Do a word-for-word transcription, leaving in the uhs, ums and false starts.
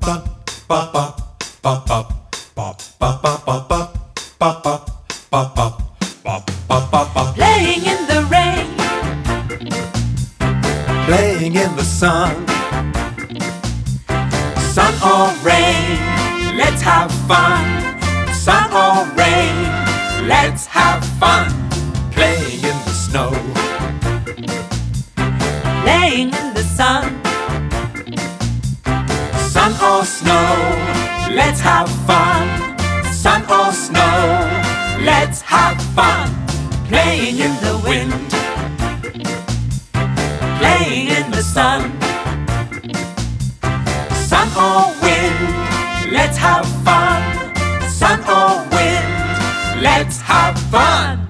Playing in the rain, Playing in the sun, sun or rain, let's have fun. Sun or rain, let's have fun. playing in the snow, Playing in the sun, sun or snow, let's have fun. Sun or snow, let's have fun. Playing in the wind, playing in the sun. Sun or wind, let's have fun. Sun or wind, let's have fun.